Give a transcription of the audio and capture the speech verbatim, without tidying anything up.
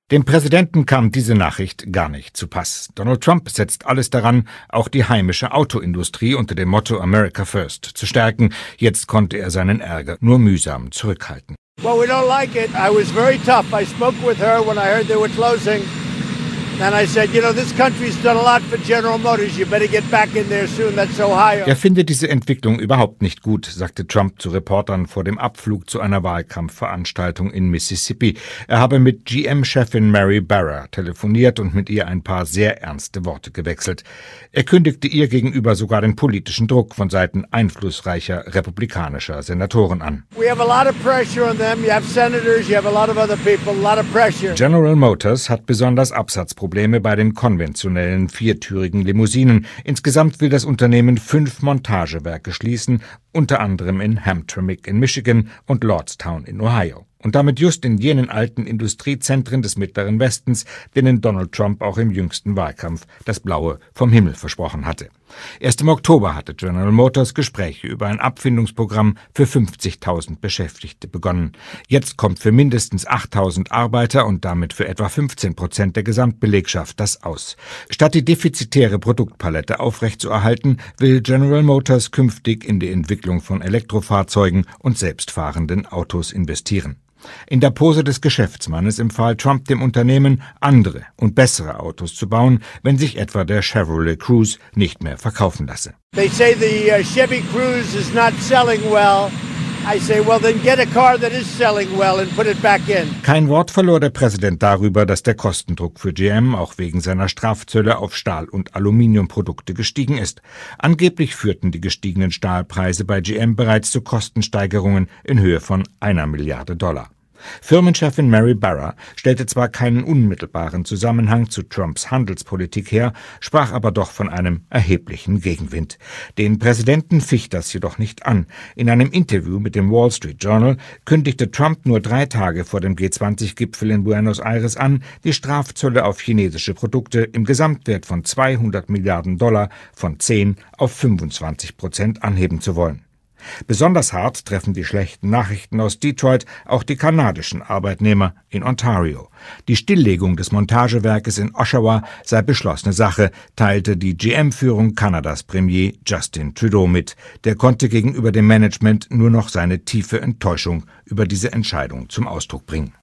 Dem Präsidenten kam diese Nachricht gar nicht zu Pass. Donald Trump setzt alles daran, auch die heimische Autoindustrie unter dem Motto America First zu stärken. Jetzt konnte er seinen Ärger nur mühsam zurückhalten. Well, we don't like it. I was very tough. I spoke with her when I heard they were closing. And I said, you know, this country's done a lot for General Motors. You better get back in there soon. That's Ohio. Er findet diese Entwicklung überhaupt nicht gut, sagte Trump zu Reportern vor dem Abflug zu einer Wahlkampfveranstaltung in Mississippi. Er habe mit G M-Chefin Mary Barra telefoniert und mit ihr ein paar sehr ernste Worte gewechselt. Er kündigte ihr gegenüber sogar den politischen Druck von Seiten einflussreicher republikanischer Senatoren an. We have a lot of pressure on them. You have senators, you have a lot of other people, a lot of pressure. General Motors hat besonders Absatzprobleme Probleme bei den konventionellen viertürigen Limousinen. Insgesamt will das Unternehmen fünf Montagewerke schließen, unter anderem in Hamtramck in Michigan und Lordstown in Ohio. Und damit just in jenen alten Industriezentren des Mittleren Westens, denen Donald Trump auch im jüngsten Wahlkampf das Blaue vom Himmel versprochen hatte. Erst im Oktober hatte General Motors Gespräche über ein Abfindungsprogramm für fünfzigtausend Beschäftigte begonnen. Jetzt kommt für mindestens achttausend Arbeiter und damit für etwa fünfzehn Prozent der Gesamtbelegschaft das aus. Statt die defizitäre Produktpalette aufrechtzuerhalten, will General Motors künftig in die Entwicklung von Elektrofahrzeugen und selbstfahrenden Autos investieren. In der Pose des Geschäftsmannes empfahl Trump dem Unternehmen, andere und bessere Autos zu bauen, wenn sich etwa der Chevrolet Cruze nicht mehr verkaufen lasse. They say the uh, Chevy Cruze is not selling well. I say, well, then get a car that is selling well and put it back in. Kein Wort verlor der Präsident darüber, dass der Kostendruck für G M auch wegen seiner Strafzölle auf Stahl- und Aluminiumprodukte gestiegen ist. Angeblich führten die gestiegenen Stahlpreise bei G M bereits zu Kostensteigerungen in Höhe von einer Milliarde Dollar. Firmenchefin Mary Barra stellte zwar keinen unmittelbaren Zusammenhang zu Trumps Handelspolitik her, sprach aber doch von einem erheblichen Gegenwind. Den Präsidenten ficht das jedoch nicht an. In einem Interview mit dem Wall Street Journal kündigte Trump nur drei Tage vor dem G zwanzig Gipfel in Buenos Aires an, die Strafzölle auf chinesische Produkte im Gesamtwert von zweihundert Milliarden Dollar von zehn auf fünfundzwanzig Prozent anheben zu wollen. Besonders hart treffen die schlechten Nachrichten aus Detroit auch die kanadischen Arbeitnehmer in Ontario. Die Stilllegung des Montagewerkes in Oshawa sei beschlossene Sache, teilte die G M-Führung Kanadas Premier Justin Trudeau mit. Der konnte gegenüber dem Management nur noch seine tiefe Enttäuschung über diese Entscheidung zum Ausdruck bringen.